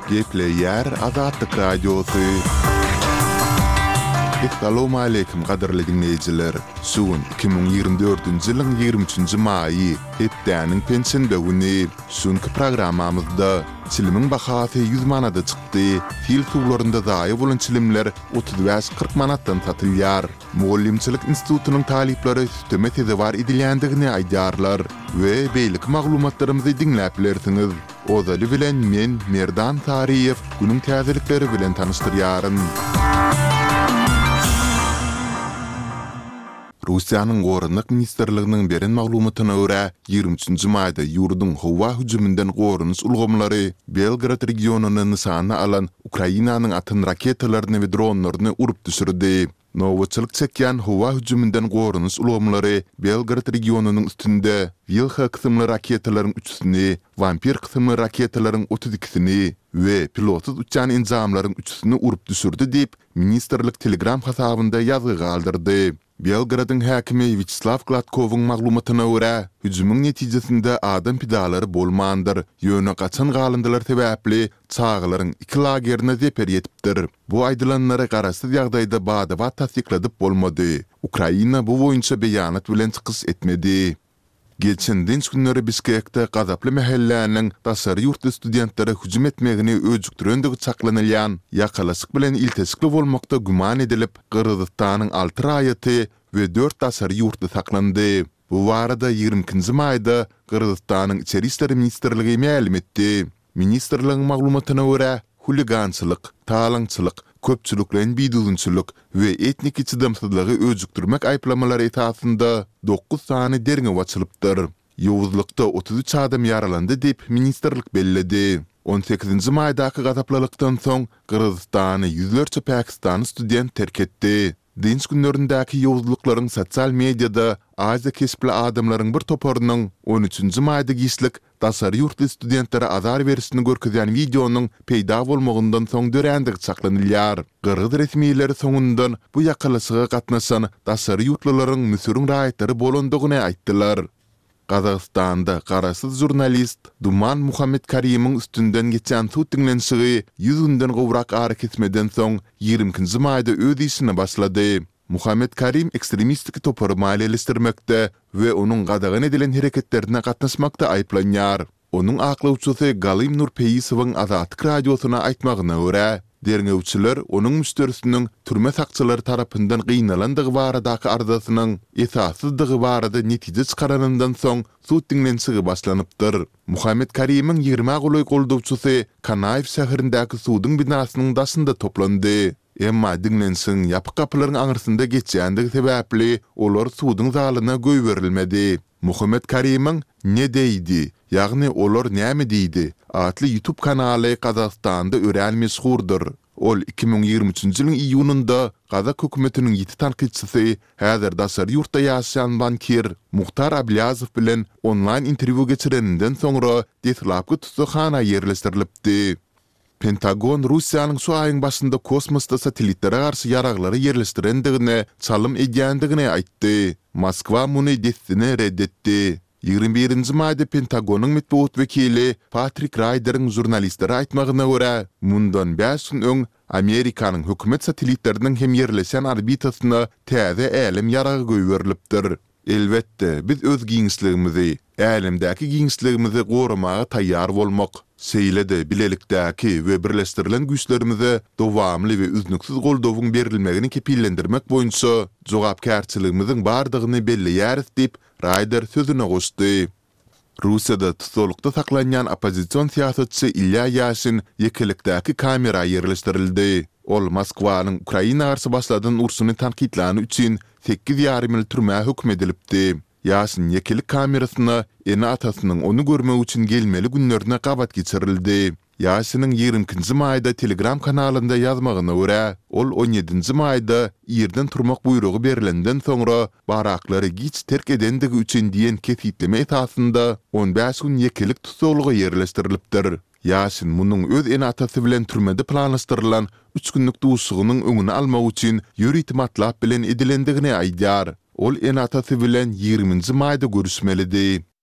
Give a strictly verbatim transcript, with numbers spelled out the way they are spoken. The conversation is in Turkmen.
Gepleyer Azadlık Radyosu. Assalamu alaykum qadarly dinleyijiler. Sugun iki bin ýygrimi dördünji ýylyň ýygrimi üçünji maýy, hepdäniň pensiýa güni. Şunky programmamyzda çilimiň bahasy yüz manada çykdy. Fil tuwlarynda daýy bolan çilimler otuz beş kırk manatdan satylýar. Muallimçilik institutynyň talipleri süteme tezewar edilýändigini aýdarlar we beýlik maglumatlarymyzy dinläp bilersiňiz. Ozaly bilen men Merdan Tariýew günüň täzelikleri bilen tanıştyrýaryn. Russiýanyň Gorunlyk Ministerliginiň beren maglumatyna görä, ýygrimi üçünji maýda ýurduň howa hüjümünden gorunç ulgamlary Belgrad regionuny nysana alan Ukrainanyň atyn raketalaryny we dronlaryny urup düşürdi. Nowaçylyk çekýän howa hüjümünden gorunç ulgamlary Belgrad regionunyň üstünde Vilha kysymly raketalaryň üçsini, Vampir kysymly raketalaryň otuz ikisini we pilotsuz uçan enzamlaryň üçsini urup düşürdi diýip ministerlik Telegram hasabynda ýazgy galdyrdy. Belgrad'ın häkimi Vyacheslav Gladkowyň maglumatyna görä, hüjümüň netijesinde adam pidalary bolmandyr. Ýöne gaçan galyndylar sebäpli çağlaryň iki lagerine zeper ýetipdir. Bu aýdylanlary garaşsyz ýagdaýda bada tasdikladyp bolmady. Ukraina bu boýunça beýanat bilen çykyş etmedi. Geçen dinç günleri Bişkekde gazaply mahallanyň daşary ýurtly studentlere hüjüm etmegini öjükdirendigi çaklanylýan ýakalaşyk bilen iltesikli bolmakda güman edilip Gyrgyzstanyň alty raýaty we dört daşary ýurtly saklandy. Bu barada ýygrimi ikinji maýda Gyrgyzstanyň Içeri işleri ministrligi ma'lum etdi. Ministrligiň maglumatyna görä, huligançylyk, talaňçylyk, köpçülüklen biduzunçylyk we etnik içidamsızlygy öjükdirmek aýplamalary etasynda dokuz sany derňe waçylypdyr. Ýowuzlykda otuz üç adam ýaralandy diýip ministerlik belledi. on sekizinji maýdaky gazaplylykdan soň Gyrgyzstany ýüzlerçe Pakistan student terk etdi. Dinç günlerindäki ýowuzlyklaryň sosial mediada Aziýa kesipli adamlaryň bir toparynyň on üçünji maýda gişlik daşary ýurtly studentlere azar berisini görkezýän videonyň peýda bolmagyndan soň dörendik çaklanylýar. Gyrgyz resmiýetleri soňundan bu ýakalaşyga gatnaşan daşary ýurtlylaryň müsürüň raýatlary bolandygyny aýtdylar. Kazakstanda garaşsyz jurnalist Duman Muhammed Karim'in üstünden geçen tut dinlenşigi yüz günden gowrak ara kesmeden soň ýygrimi ikinji maýda öz işine başlady. Muhammed Karim ekstremistik topary maliýeleşdirmekde we onuň gadagan edilen hereketlerine gatnaşmakda aýplanýar. Onuň aklawçysy Galim Nurpeýisowyň Azadlyk radiosyna aýtmagyna görä, derňewçiler onuň müşterisiniň türme sakçylary tarapyndan gynnalandygy baradaky arzasynyň esassyzdygy barada netije çykaranyndan soň sut dinlenşigi başlanypdyr. Muhammed Karim'in ýygrimi goly goldawçysy Kanaýew şäherindäki suwdyň binasynyň daşynda toplandy. Emma dinlenşiň ýapyk kapylaryň aňyrsynda geçýändigi sebäpli olar suwdyň zalyna göý berilmedi. Muhammed Karim'in ne diýdi? Ýagny olar näme diýdi? Atly YouTube kanaly Kazakstanda ören meşhurdur. Ol iki bin ýygrimi üçünji ýylyň iýununda Kazak hökümetiniň ýeti tanqidçisi, häzir daşary ýurtda ýaşaýan bankir Muhtar Ablazow bilen online interwiu geçireninden soňra detlapky tutuşxana ýerleşdirilipdi. Pentagon Russiýanyň şu aýyň başynda kosmosda satelitlere garşy ýaraglary ýerleşdirendigine çalym edýändigini aýtdy. Moskwa muny desdine reddetdi. ýygrimi birinji maýda Pentagonyň metbuat wekili Patrick Ryder'ın jurnalistlere aýtmagyna görä, mundan beş gün öň Amerikanyň hökümet satelitleriniň hem ýerleşen orbitasyna täze älim ýaragy göýberilipdir. Elbetde biz öz giňişligimizi, älimdäki giňişligimizi goramaga taýýar bolmak, seýlede bilelikdäki we birleşdirilen güýçlerimize dowamly we üznüksiz goldawyň berilmegini kepillendirmek boýunça jogapkärçiligimiziň bardygyny belleýäris diýip Ryder sözüne goşdy. Russiýada tutulukda saklanýan opozisiýon siýasatçy Ilya Yashin ýekilikdäki kamera ýerleşdirildi. Ol Moskwanyň Ukraina garşy başladan ursuny tanqidlany üçin sekiz ýarym ýyl türmä hukm edilipdi. Yashin ýekilik kamerasyna ene atasynyň onu görmek üçin gelmeli günlerine gabat geçirildi. Yashin'in ýygrimi ikinji maýda Telegram kanalynda ýazmagyna görä, ol on ýedinji maýda ýerden turmak buyrugy berilenden soňra baraklary giç terk edendigi üçin diýen kefitleme esasynda on beş gün ýekilik tutulgy ýerleşdirilipdir. Yashin munyň öz ene atasy bilen türmede planlaşdyrylan üç günlük duşugynyň öňüni almak üçin ýöri matlap bilen edilendigini aýdýar. Ol ene atasy bilen ýygrimi maýda görüşmelidi.